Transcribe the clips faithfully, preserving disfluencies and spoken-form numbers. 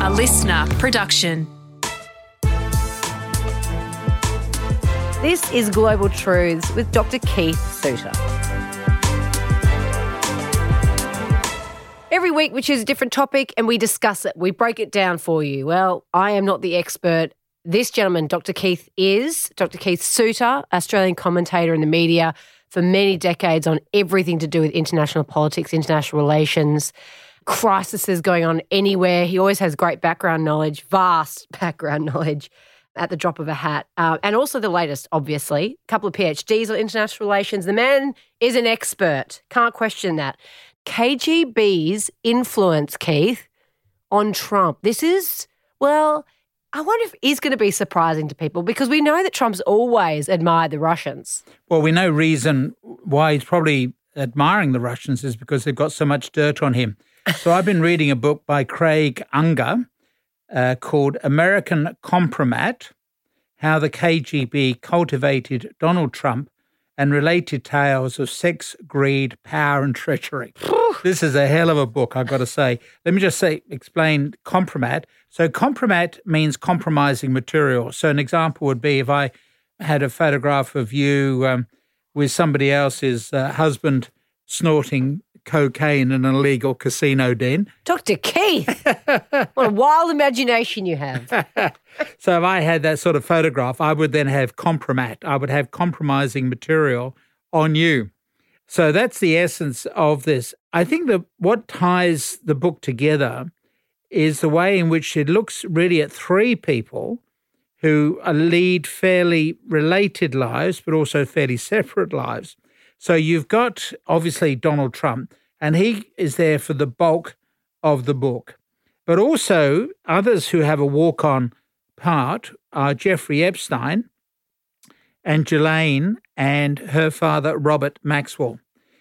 A listener production. This is Global Truths with Doctor Keith Suter. Every week we choose a different topic and we discuss it. We break it down for you. Well, I am not the expert. This gentleman, Doctor Keith, is Doctor Keith Suter, Australian commentator in the media for many decades on everything to do with international politics, international relations, crises going on anywhere. He always has great background knowledge, vast background knowledge at the drop of a hat. Uh, and also the latest, obviously, a couple of PhDs on international relations. The man is an expert. Can't question that. K G B's influence, Keith, on Trump. This is, well, I wonder if it is going to be surprising to people because we know that Trump's always admired the Russians. Well, we know reason why he's probably admiring the Russians is because they've got so much dirt on him. So I've been reading a book by Craig Unger uh, called American Compromat, How the K G B Cultivated Donald Trump and Related Tales of Sex, Greed, Power and Treachery. This is a hell of a book, I've got to say. Let me just say, explain compromat. So compromat means compromising material. So an example would be if I had a photograph of you um, with somebody else's uh, husband snorting cocaine in an illegal casino den. Doctor Keith, what a wild imagination you have. So if I had that sort of photograph, I would then have compromat. I would have compromising material on you. So that's the essence of this. I think that what ties the book together is the way in which it looks really at three people who lead fairly related lives, but also fairly separate lives. So you've got, obviously, Donald Trump, and he is there for the bulk of the book. But also others who have a walk-on part are Jeffrey Epstein and Ghislaine and her father, Robert Maxwell.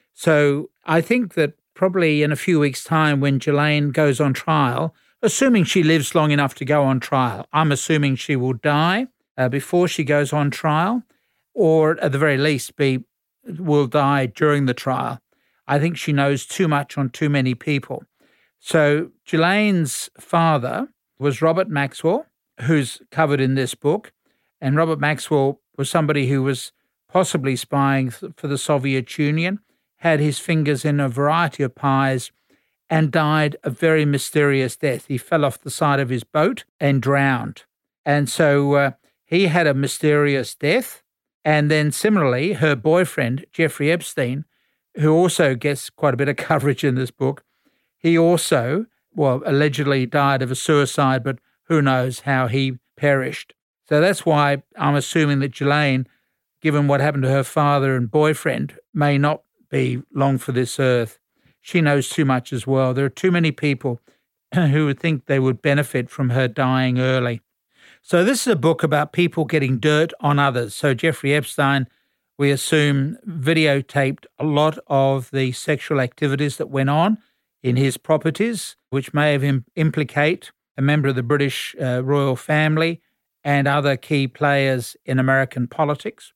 So I think that probably in a few weeks' time when Ghislaine goes on trial, assuming she lives long enough to go on trial, I'm assuming she will die uh, before she goes on trial, or at the very least be will die during the trial. I think she knows too much on too many people. So Ghislaine's father was Robert Maxwell, who's covered in this book, and Robert Maxwell was somebody who was possibly spying for the Soviet Union, had his fingers in a variety of pies, and died a very mysterious death. He fell off the side of his boat and drowned. And so uh, he had a mysterious death. And then similarly, her boyfriend, Jeffrey Epstein, who also gets quite a bit of coverage in this book, he also, well, allegedly died of a suicide, but who knows how he perished. So that's why I'm assuming that Ghislaine, given what happened to her father and boyfriend, may not be long for this earth. She knows too much as well. There are too many people who would think they would benefit from her dying early. So this is a book about people getting dirt on others. So Jeffrey Epstein, we assume, videotaped a lot of the sexual activities that went on in his properties, which may have im- implicate a member of the British uh, royal family and other key players in American politics.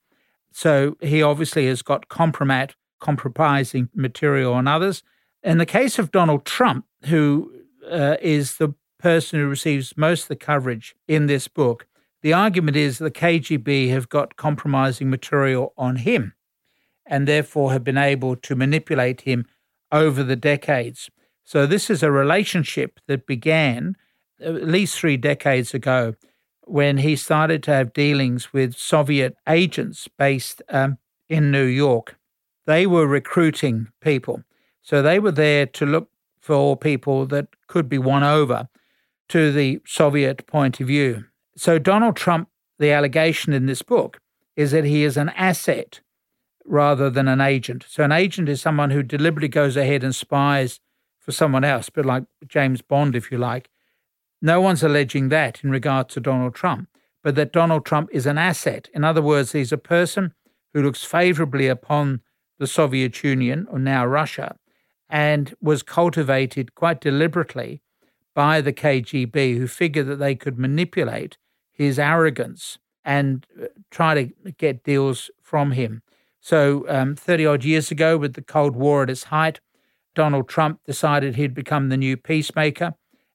So he obviously has got compromat, compromising material on others. In the case of Donald Trump, who uh, is the person who receives most of the coverage in this book, the argument is the K G B have got compromising material on him and therefore have been able to manipulate him over the decades. So this is a relationship that began at least three decades ago when he started to have dealings with Soviet agents based um, in New York. They were recruiting people. So they were there to look for people that could be won over to the Soviet point of view. So Donald Trump, the allegation in this book is that he is an asset rather than an agent. So an agent is someone who deliberately goes ahead and spies for someone else, but like James Bond, if you like. No one's alleging that in regard to Donald Trump, but that Donald Trump is an asset. In other words, he's a person who looks favorably upon the Soviet Union, or now Russia, and was cultivated quite deliberately by the K G B, who figured that they could manipulate his arrogance and try to get deals from him. So um, thirty-odd years ago, with the Cold War at its height, Donald Trump decided he'd become the new peacemaker,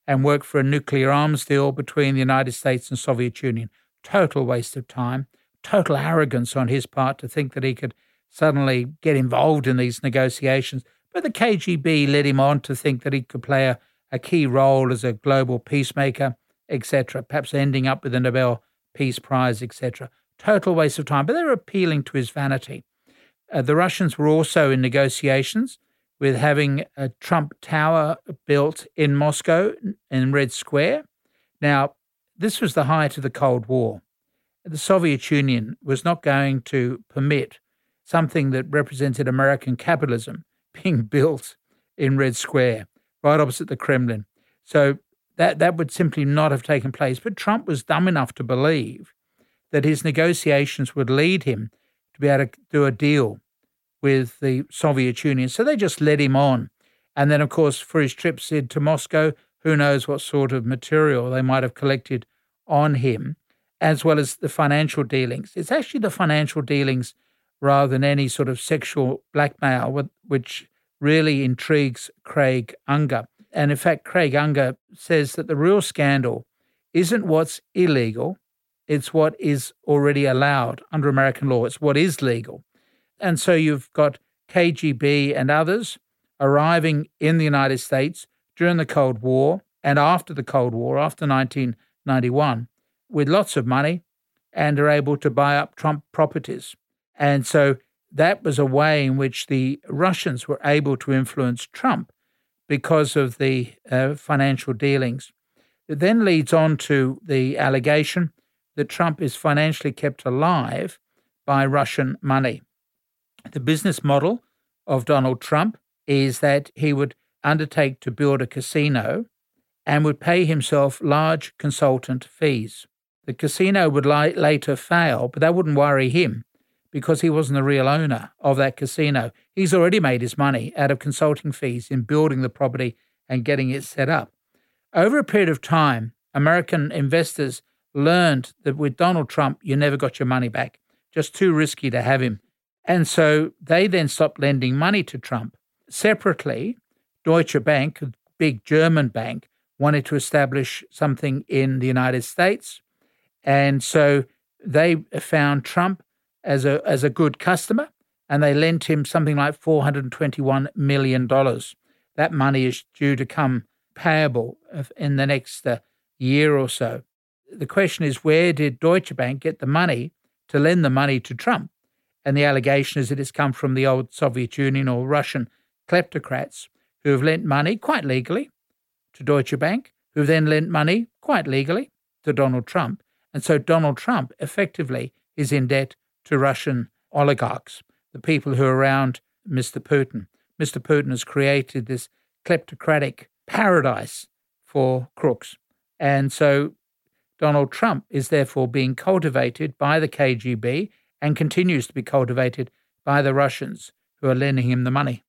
and work for a nuclear arms deal between the United States and Soviet Union. Total waste of time, total arrogance on his part to think that he could suddenly get involved in these negotiations. But the K G B led him on to think that he could play a, a key role as a global peacemaker, et cetera, perhaps ending up with the Nobel Peace Prize, et cetera. Total waste of time, but they were appealing to his vanity. Uh, the Russians were also in negotiations with having a Trump Tower built in Moscow in Red Square. Now, this was the height of the Cold War. The Soviet Union was not going to permit something that represented American capitalism being built in Red Square, right opposite the Kremlin. So that, that would simply not have taken place. But Trump was dumb enough to believe that his negotiations would lead him to be able to do a deal with the Soviet Union. So they just led him on. And then, of course, for his trips into Moscow, who knows what sort of material they might have collected on him, as well as the financial dealings. It's actually the financial dealings rather than any sort of sexual blackmail, which really intrigues Craig Unger. And in fact, Craig Unger says that the real scandal isn't what's illegal, it's what is already allowed under American law. It's what is legal. And so you've got K G B and others arriving in the United States during the Cold War and after the Cold War, after nineteen ninety-one, with lots of money and are able to buy up Trump properties. And so that was a way in which the Russians were able to influence Trump because of the uh, financial dealings. It then leads on to the allegation that Trump is financially kept alive by Russian money. The business model of Donald Trump is that he would undertake to build a casino and would pay himself large consultant fees. The casino would li- later fail, but that wouldn't worry him because he wasn't the real owner of that casino. He's already made his money out of consulting fees in building the property and getting it set up. Over a period of time, American investors learned that with Donald Trump, you never got your money back. Just too risky to have him. And so they then stopped lending money to Trump. Separately, Deutsche Bank, a big German bank, wanted to establish something in the United States. And so they found Trump as a as a good customer, and they lent him something like four hundred twenty-one million dollars. That money is due to come payable in the next uh, year or so. The question is, where did Deutsche Bank get the money to lend the money to Trump? And the allegation is that it's come from the old Soviet Union or Russian kleptocrats who have lent money quite legally to Deutsche Bank, who then lent money quite legally to Donald Trump. And so Donald Trump effectively is in debt to Russian oligarchs, the people who are around Mister Putin. Mister Putin has created this kleptocratic paradise for crooks. And so Donald Trump is therefore being cultivated by the K G B and continues to be cultivated by the Russians who are lending him the money.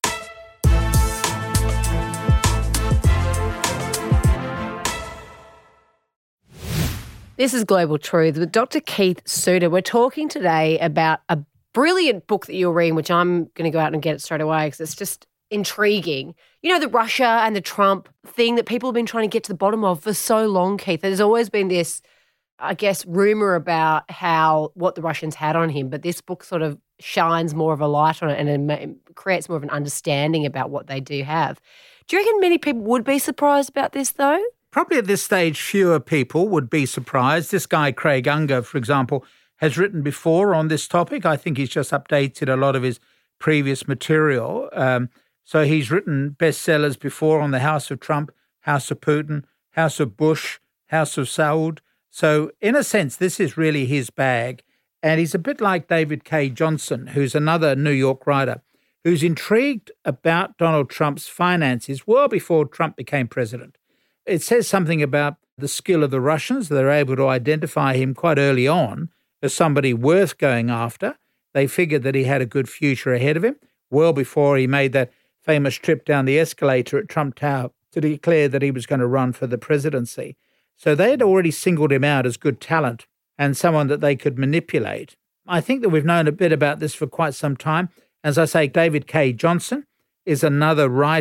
This is Global Truth with Doctor Keith Suter. We're talking today about a brilliant book that you're reading, which I'm going to go out and get it straight away because it's just intriguing. You know, the Russia and the Trump thing that people have been trying to get to the bottom of for so long, Keith. There's always been this, I guess, rumor about how what the Russians had on him, but this book sort of shines more of a light on it and it creates more of an understanding about what they do have. Do you reckon many people would be surprised about this, though? Probably at this stage, fewer people would be surprised. This guy, Craig Unger, for example, has written before on this topic. I think he's just updated a lot of his previous material. Um, so he's written bestsellers before on the House of Trump, House of Putin, House of Bush, House of Saud. So in a sense, this is really his bag. And he's a bit like David Cay Johnston, who's another New York writer, who's intrigued about Donald Trump's finances well before Trump became president. It says something about the skill of the Russians. They're able to identify him quite early on as somebody worth going after. They figured that he had a good future ahead of him well before he made that famous trip down the escalator at Trump Tower to declare that he was going to run for the presidency. So they had already singled him out as good talent and someone that they could manipulate. I think that we've known a bit about this for quite some time. As I say, David Cay Johnston is another writer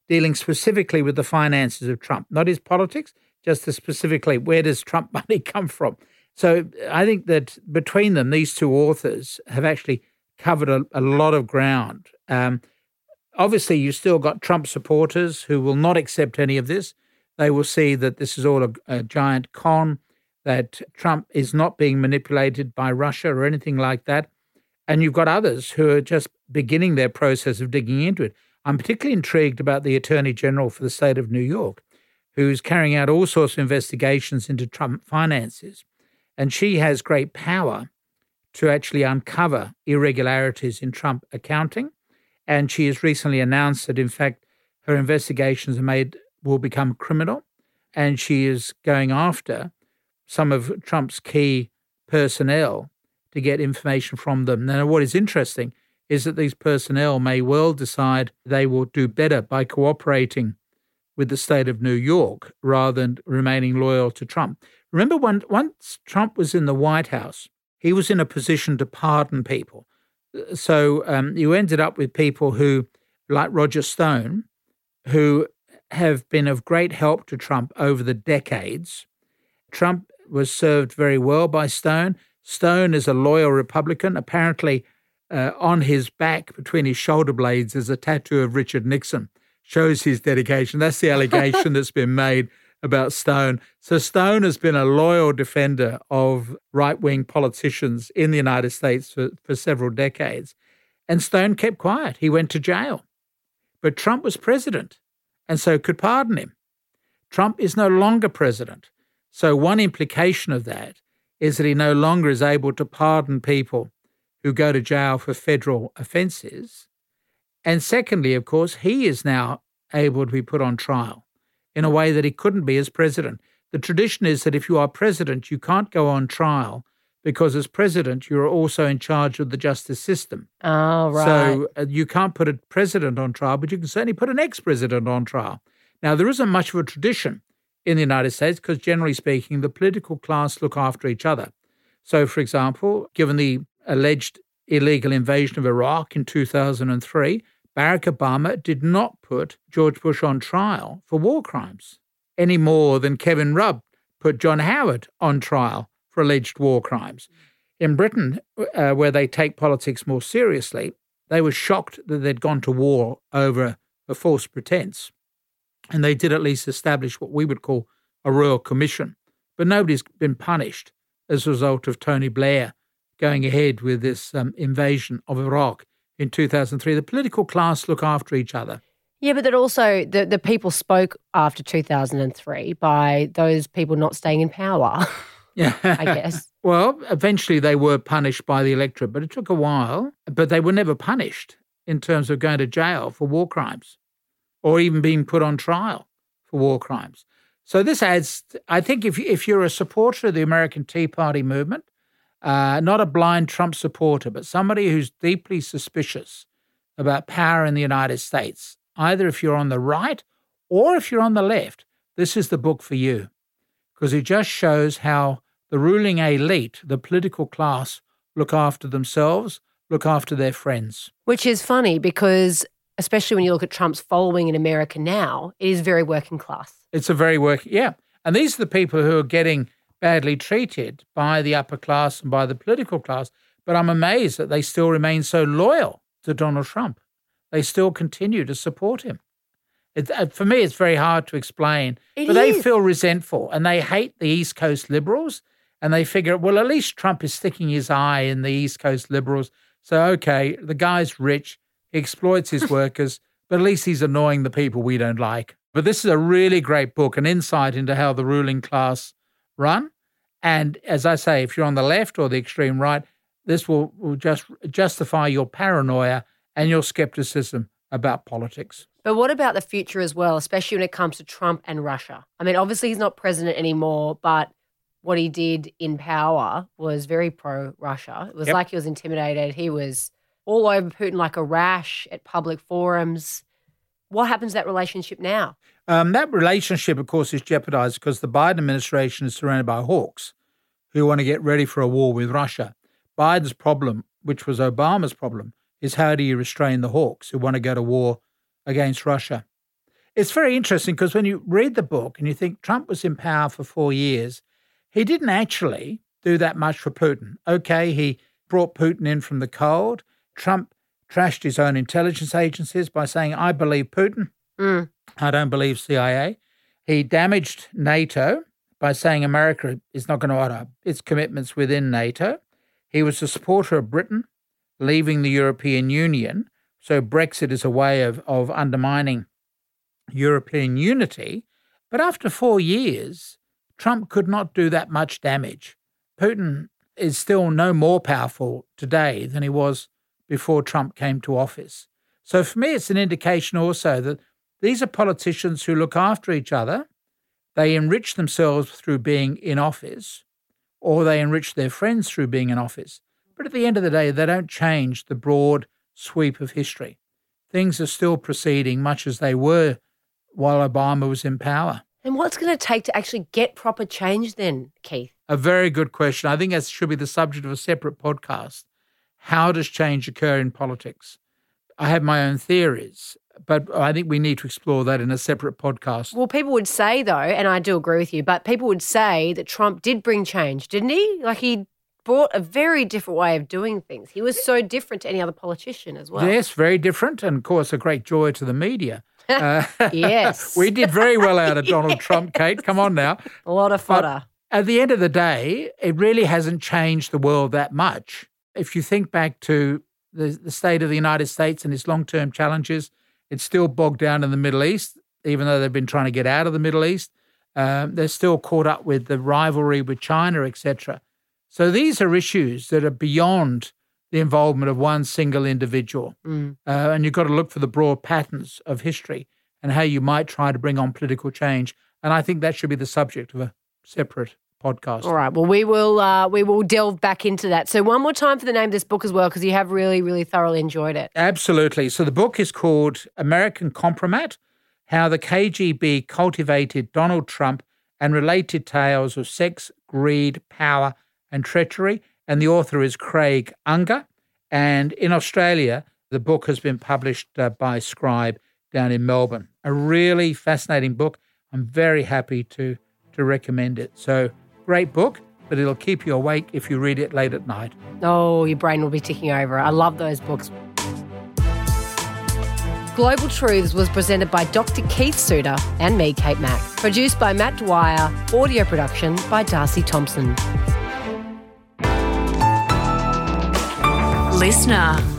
dealing specifically with the finances of Trump, not his politics, just specifically where does Trump money come from. So I think that between them, these two authors have actually covered a, a lot of ground. Um, obviously, you've still got Trump supporters who will not accept any of this. They will see that this is all a, a giant con, that Trump is not being manipulated by Russia or anything like that. And you've got others who are just beginning their process of digging into it. I'm particularly intrigued about the Attorney General for the state of New York, who's carrying out all sorts of investigations into Trump finances. And she has great power to actually uncover irregularities in Trump accounting. And she has recently announced that, in fact, her investigations are made will become criminal. And she is going after some of Trump's key personnel to get information from them. Now, what is interesting is that these personnel may well decide they will do better by cooperating with the state of New York rather than remaining loyal to Trump. Remember, when, once Trump was in the White House, he was in a position to pardon people. So um, you ended up with people who, like Roger Stone, who have been of great help to Trump over the decades. Trump was served very well by Stone. Stone is a loyal Republican. Apparently, uh, on his back, between his shoulder blades, is a tattoo of Richard Nixon. Shows his dedication. That's the allegation that's been made about Stone. So Stone has been a loyal defender of right-wing politicians in the United States for, for several decades. And Stone kept quiet. He went to jail. But Trump was president and so could pardon him. Trump is no longer president. So one implication of that is that he no longer is able to pardon people who go to jail for federal offences. And secondly, of course, he is now able to be put on trial in a way that he couldn't be as president. The tradition is that if you are president, you can't go on trial because as president, you're also in charge of the justice system. Oh, right. So uh, you can't put a president on trial, but you can certainly put an ex-president on trial. Now, there isn't much of a tradition in the United States because, generally speaking, the political class look after each other. So, for example, given the alleged illegal invasion of Iraq in two thousand three, Barack Obama did not put George Bush on trial for war crimes any more than Kevin Rudd put John Howard on trial for alleged war crimes. In Britain, uh, where they take politics more seriously, they were shocked that they'd gone to war over a false pretense. And they did at least establish what we would call a royal commission. But nobody's been punished as a result of Tony Blair going ahead with this um, invasion of Iraq in two thousand three. The political class look after each other. Yeah, but that also, the, the people spoke after two thousand three by those people not staying in power, Yeah, I guess. Well, eventually they were punished by the electorate, but it took a while. But they were never punished in terms of going to jail for war crimes or even being put on trial for war crimes. So this adds, I think if, if you're a supporter of the American Tea Party movement, uh, not a blind Trump supporter, but somebody who's deeply suspicious about power in the United States, either if you're on the right or if you're on the left, this is the book for you, because it just shows how the ruling elite, the political class, look after themselves, look after their friends. Which is funny because, especially when you look at Trump's following in America now, it is very working class. It's a very working, yeah. And these are the people who are getting badly treated by the upper class and by the political class. But I'm amazed that they still remain so loyal to Donald Trump. They still continue to support him. It, uh, for me, it's very hard to explain. It but they is. feel resentful and they hate the East Coast liberals. And they figure, well, at least Trump is sticking his eye in the East Coast liberals. So, okay, the guy's rich, he exploits his workers, but at least he's annoying the people we don't like. But this is a really great book, an insight into how the ruling class run. And as I say, if you're on the left or the extreme right, this will, will just justify your paranoia and your skepticism about politics. But what about the future as well, especially when it comes to Trump and Russia? I mean, obviously he's not president anymore, but what he did in power was very pro-Russia. It was Yep. like he was intimidated. He was all over Putin like a rash at public forums. What happens to that relationship now? Um, that relationship, of course, is jeopardized because the Biden administration is surrounded by hawks who want to get ready for a war with Russia. Biden's problem, which was Obama's problem, is how do you restrain the hawks who want to go to war against Russia? It's very interesting because when you read the book and you think Trump was in power for four years, he didn't actually do that much for Putin. Okay, he brought Putin in from the cold. Trump trashed his own intelligence agencies by saying, I believe Putin. Mm. I don't believe C I A. He damaged NATO by saying America is not going to honor its commitments within NATO. He was a supporter of Britain leaving the European Union. So Brexit is a way of, of undermining European unity. But after four years, Trump could not do that much damage. Putin is still no more powerful today than he was before Trump came to office. So for me, it's an indication also that these are politicians who look after each other. They enrich themselves through being in office, or they enrich their friends through being in office. But at the end of the day, they don't change the broad sweep of history. Things are still proceeding much as they were while Obama was in power. And what's going to take to actually get proper change then, Keith? A very good question. I think that should be the subject of a separate podcast. How does change occur in politics? I have my own theories, but I think we need to explore that in a separate podcast. Well, people would say, though, and I do agree with you, but people would say that Trump did bring change, didn't he? Like he brought a very different way of doing things. He was so different to any other politician as well. Yes, very different, and of course a great joy to the media. Uh, yes. We did very well out of Donald Trump, Kate. Come on now. A lot of fodder. But at the end of the day, it really hasn't changed the world that much. If you think back to the, the state of the United States and its long-term challenges, it's still bogged down in the Middle East, even though they've been trying to get out of the Middle East. Um, they're still caught up with the rivalry with China, et cetera. So these are issues that are beyond the involvement of one single individual. Mm. Uh, and you've got to look for the broad patterns of history and how you might try to bring on political change. And I think that should be the subject of a separate podcast. All right. Well, we will uh, we will delve back into that. So one more time for the name of this book as well, because you have really, really thoroughly enjoyed it. Absolutely. So the book is called American Compromat, How the K G B Cultivated Donald Trump and Related Tales of Sex, Greed, Power and Treachery. And the author is Craig Unger. And in Australia, the book has been published uh, by Scribe down in Melbourne. A really fascinating book. I'm very happy to, to recommend it. So great book, but it'll keep you awake if you read it late at night. Oh, your brain will be ticking over. I love those books. Global Truths was presented by Doctor Keith Suter and me, Kate Mack. Produced by Matt Dwyer. Audio production by Darcy Thompson. Listener.